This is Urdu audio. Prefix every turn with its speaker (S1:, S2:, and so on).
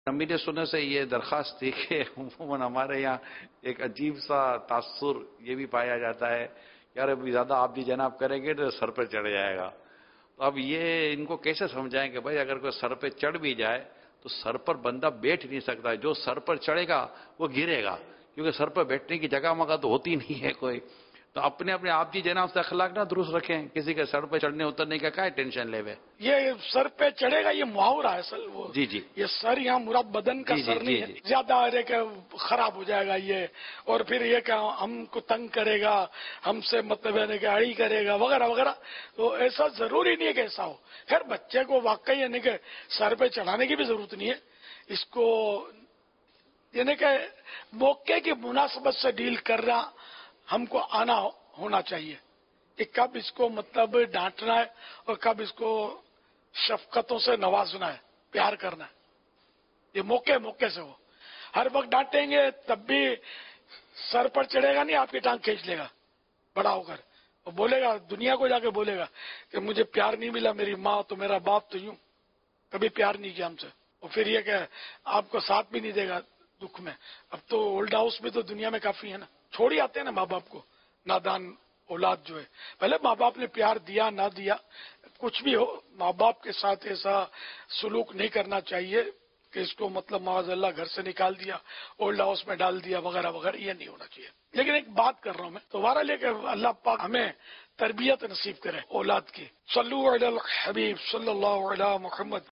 S1: میرے سننے سے یہ درخواست تھی کہ عموماً ہمارے یہاں ایک عجیب سا تاثر یہ بھی پایا جاتا ہے، یار ابھی زیادہ آپ جی جناب کریں گے تو سر پہ چڑھ جائے گا. تو اب یہ ان کو کیسے سمجھائیں کہ بھائی اگر کوئی سر پہ چڑھ بھی جائے تو سر پر بندہ بیٹھ نہیں سکتا، جو سر پر چڑھے گا وہ گرے گا، کیونکہ سر پر بیٹھنے کی جگہ مگا تو ہوتی نہیں ہے کوئی. تو اپنے آپ جی جناب سے اخلاق نہ درست رکھیں، کسی کے سر پہ چڑھنے اترنے کا کیا ٹینشن لے وے.
S2: یہ سر پہ چڑھے گا یہ محاورہ ہے اصل، وہ
S1: جی جی
S2: یہ سر یہاں مراد بدن کا
S1: جی
S2: سر
S1: جی
S2: نہیں
S1: جی
S2: ہے.
S1: جی.
S2: زیادہ ارے کہ خراب ہو جائے گا یہ، اور پھر یہ کہ ہم کو تنگ کرے گا، ہم سے مطلب ہے کہ اڑی کرے گا وغیرہ وغیرہ. تو ایسا ضروری نہیں ہے کہ ایسا ہو. خیر بچے کو واقعی یعنی کہ سر پہ چڑھانے کی بھی ضرورت نہیں ہے. اس کو یعنی کہ موقع کی مناسبت سے ڈیل کرنا ہم کو آنا ہونا چاہیے کہ کب اس کو مطلب ڈانٹنا ہے اور کب اس کو شفقتوں سے نوازنا ہے، پیار کرنا ہے. یہ موقع سے ہو. ہر وقت ڈانٹیں گے تب بھی سر پر چڑھے گا نہیں، آپ کی ٹانگ کھینچ لے گا بڑا ہو کر، اور بولے گا دنیا کو جا کے بولے گا کہ مجھے پیار نہیں ملا، میری ماں تو میرا باپ تو یوں کبھی پیار نہیں کیا ہم سے. اور پھر یہ کہ آپ کو ساتھ بھی نہیں دے گا دکھ میں. اب تو اولڈ ہاؤس بھی تو دنیا میں کافی ہے نا، چھوڑ ہی آتے ہیں نا ماں باپ کو. نادان اولاد جو ہے، پہلے ماں باپ نے پیار دیا نہ دیا کچھ بھی ہو، ماں باپ کے ساتھ ایسا سلوک نہیں کرنا چاہیے کہ اس کو مطلب معاذ اللہ گھر سے نکال دیا، اولڈ ہاؤس میں ڈال دیا وغیرہ وغیرہ. یہ نہیں ہونا چاہیے. لیکن ایک بات کر رہا ہوں میں تو بہرحال لے کہ اللہ پاک ہمیں تربیت نصیب کرے اولاد کی. صلو علی الحبیب صلی اللہ علی محمد.